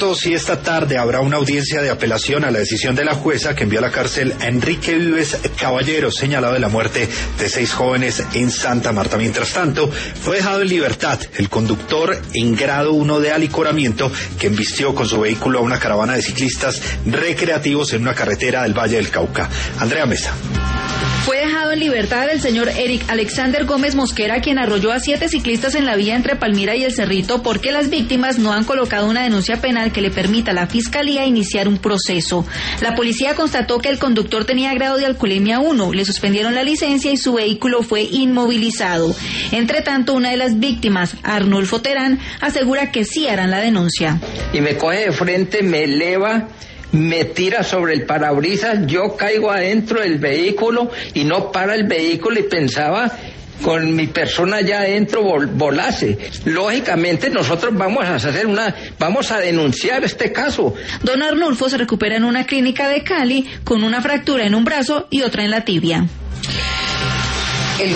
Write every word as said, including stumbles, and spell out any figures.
Y esta tarde habrá una audiencia de apelación a la decisión de la jueza que envió a la cárcel a Enrique Vives Caballero, señalado de la muerte de seis jóvenes en Santa Marta. Mientras tanto, fue dejado en libertad el conductor en grado uno de alicoramiento que embistió con su vehículo a una caravana de ciclistas recreativos en una carretera del Valle del Cauca. Andrea Mesa. Fue dejado en libertad el señor Eric Alexander Gómez Mosquera, quien arrolló a siete ciclistas en la vía entre Palmira y El Cerrito porque las víctimas no han colocado una denuncia penal que le permita a la Fiscalía iniciar un proceso. La policía constató que el conductor tenía grado de alcoholemia uno, le suspendieron la licencia y su vehículo fue inmovilizado. Entre tanto, una de las víctimas, Arnulfo Terán, asegura que sí harán la denuncia. Y me coge de frente, me eleva, me tira sobre el parabrisas, yo caigo adentro del vehículo y no para el vehículo y pensaba con mi persona allá adentro vol volase. Lógicamente nosotros vamos a hacer una, vamos a denunciar este caso. Don Arnulfo se recupera en una clínica de Cali con una fractura en un brazo y otra en la tibia.